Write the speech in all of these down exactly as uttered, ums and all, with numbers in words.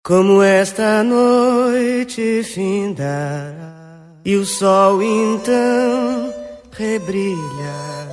Como esta noite findará e o sol então rebrilhará,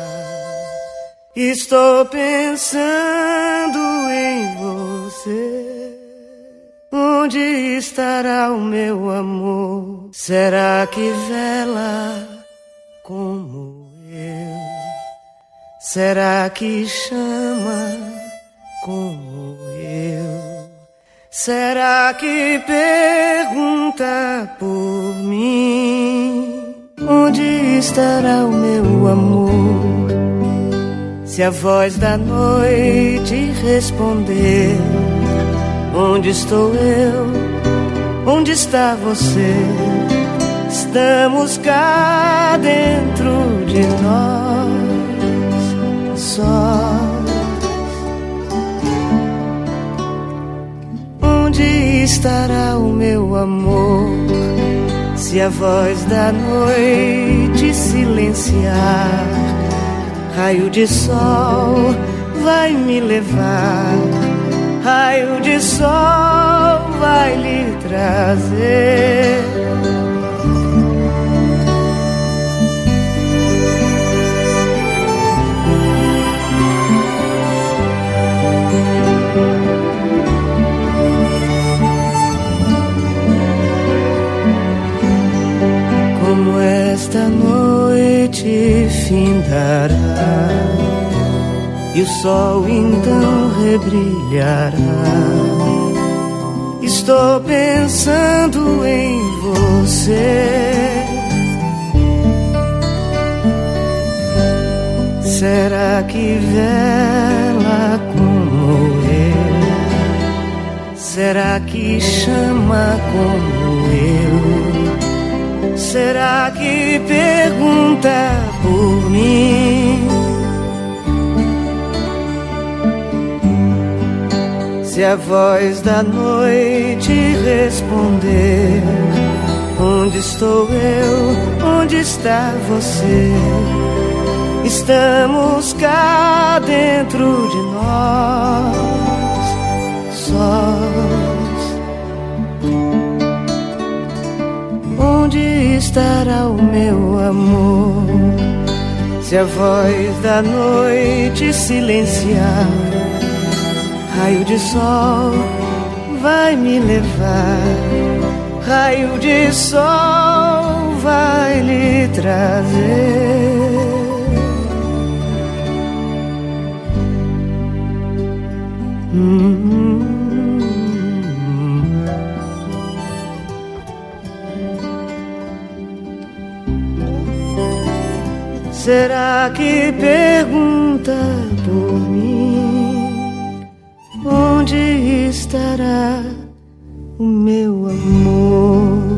estou pensando em você. Onde estará o meu amor? Será que vela como eu? Será que chama como eu? Será que pergunta por mim? Onde estará o meu amor? Se a voz da noite responder: onde estou eu? Onde está você? Estamos cá dentro de nós, só. Onde estará o meu amor? Se a voz da noite silenciar, raio de sol vai me levar, raio de sol vai lhe trazer. Como esta noite findará e o sol então rebrilhará, estou pensando em você. Será que vela como eu? Será que chama como eu? Será que pergunta por mim? Se a voz da noite responder: onde estou eu? Onde está você? Estamos cá dentro de nós, sós. Onde estará o meu amor? Se a voz da noite silenciar, raio de sol vai me levar, raio de sol vai lhe trazer. Hum. Será que pergunta por mim? Onde estará o meu amor?